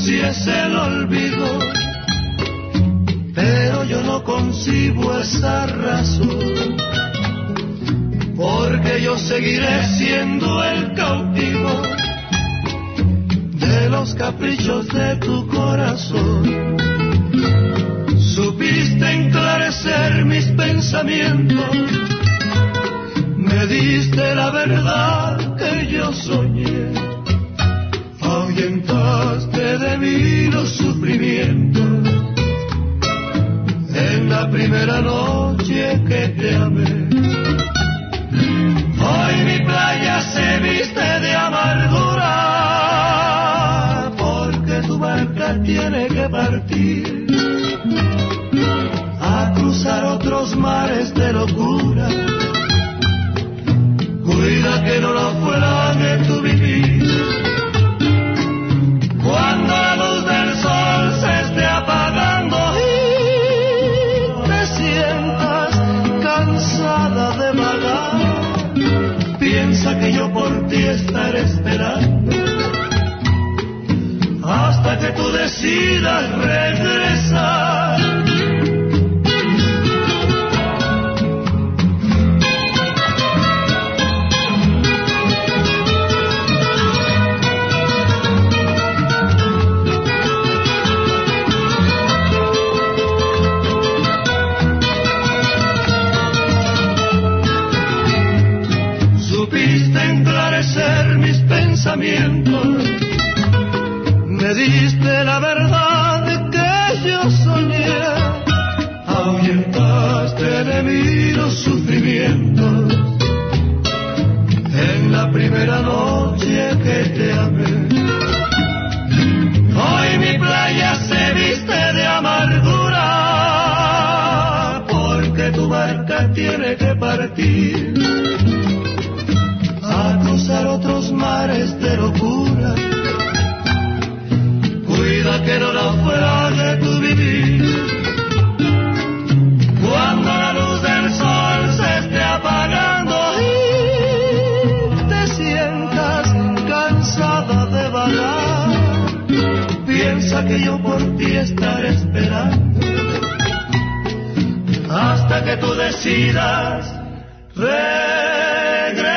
si es el olvido, pero yo no concibo esa razón, porque yo seguiré siendo el cautivo de los caprichos de tu corazón. Supiste enclarecer mis pensamientos, me diste la verdad que yo soñé, ahuyentaste de mí los sufrimientos en la primera noche que te amé. Hoy mi playa se viste de amargura, porque tu barca tiene que partir a cruzar otros mares de locura. Cuida que no naufrague tu vivir. Cuando la luz del sol se esté apagando y te sientas cansada de vagar, piensa que yo por ti estaré esperando hasta que tú decidas regresar. Mis pensamientos, me diste la verdad que yo soñé, ahuyentaste de mí los sufrimientos en la primera noche que te amé. Hoy mi playa se viste de amargura, porque tu barca tiene que partir a cruzar otros mares de locura. Cuida que no naufrague tu vivir. Cuando la luz del sol se esté apagando y te sientas cansada de vagar, piensa que yo por ti estaré esperando hasta que tú decidas regresar.